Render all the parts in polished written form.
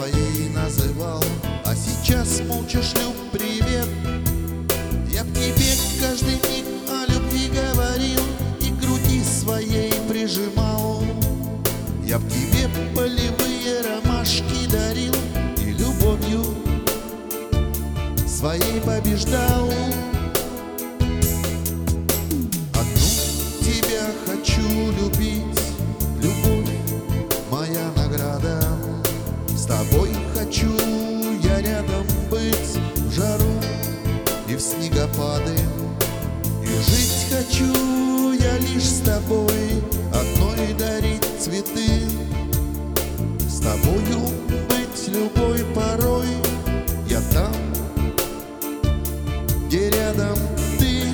своей называл, а сейчас молча шлю привет. Я б тебе каждый миг о любви говорил и к груди своей прижимал. Я б тебе полевые ромашки дарил и любовью своей побеждал. Одну тебя хочу любить, любовь моя награда. С тобой хочу я рядом быть в жару и в снегопады. И жить хочу я лишь с тобой, одной дарить цветы. С тобою быть любой порой, я там, где рядом ты.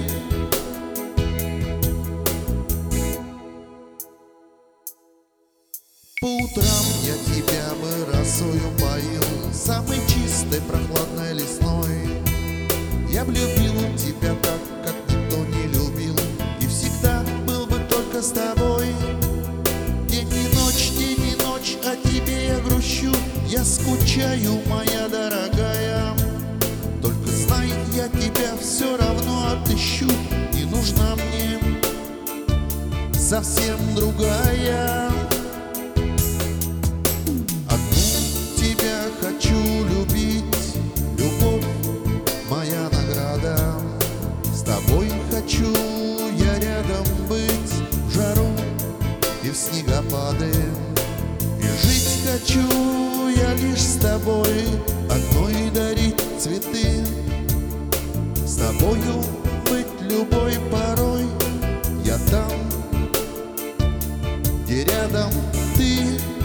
По утрам я тебя бы росою поил, самой чистой, прохладной, лесной. Я б любил тебя так, как никто не любил, и всегда был бы только с тобой. День и ночь о тебе я грущу, я скучаю, моя дорогая. Только знай, я тебя все равно отыщу, и нужна мне совсем другая. Хочу любить, любовь моя награда. С тобой хочу я рядом быть в жару и в снегопады. И жить хочу я лишь с тобой, одной дарить цветы. С тобою быть любой порой, я там, где рядом ты.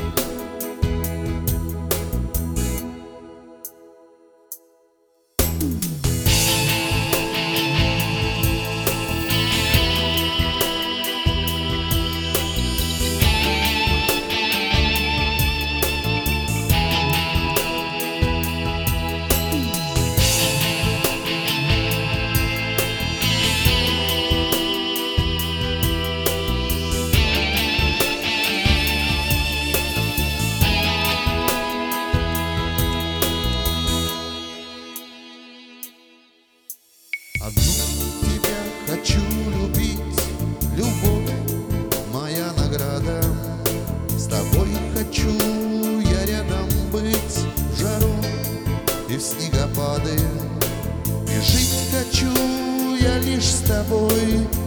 Одну тебя хочу любить, любовь моя награда. С тобой хочу я рядом быть в жару и в снегопады. И жить хочу я лишь с тобой,